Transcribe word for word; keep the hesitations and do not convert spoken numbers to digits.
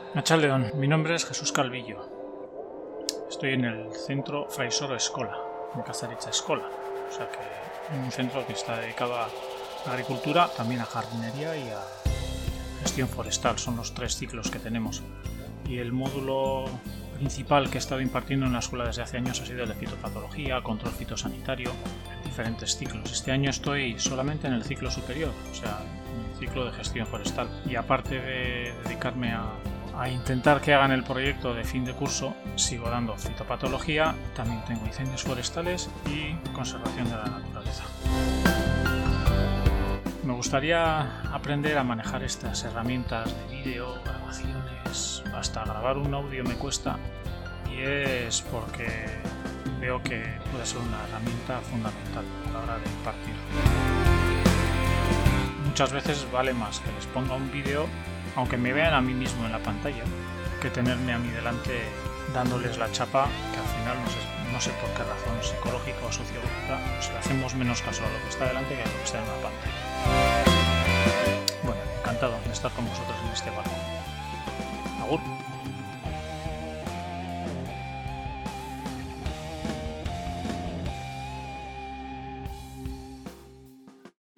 Nachaldeón, mi nombre es Jesús Calvillo. Estoy en el centro Fraisoro Escola, en Cazaritza Escola, o sea que en un centro que está dedicado a agricultura, también a jardinería y a gestión forestal. Son los tres ciclos que tenemos. Y el módulo principal que he estado impartiendo en la escuela desde hace años ha sido el de fitopatología, control fitosanitario, en diferentes ciclos. Este año estoy solamente en el ciclo superior, o sea, en el ciclo de gestión forestal. Y aparte de dedicarme a, a intentar que hagan el proyecto de fin de curso, sigo dando fitopatología, también tengo incendios forestales y conservación de la naturaleza. Me gustaría aprender a manejar estas herramientas de vídeo, grabaciones, hasta grabar un audio me cuesta, y es porque veo que puede ser una herramienta fundamental a la hora de impartir. Muchas veces vale más que les ponga un vídeo, aunque me vean a mí mismo en la pantalla, que tenerme a mí delante dándoles la chapa, que al final no sé, no sé por qué razón psicológica o sociológica, pues le hacemos menos caso a lo que está delante que a lo que está en la pantalla. Bueno, encantado de estar con vosotros en este barco. Agur.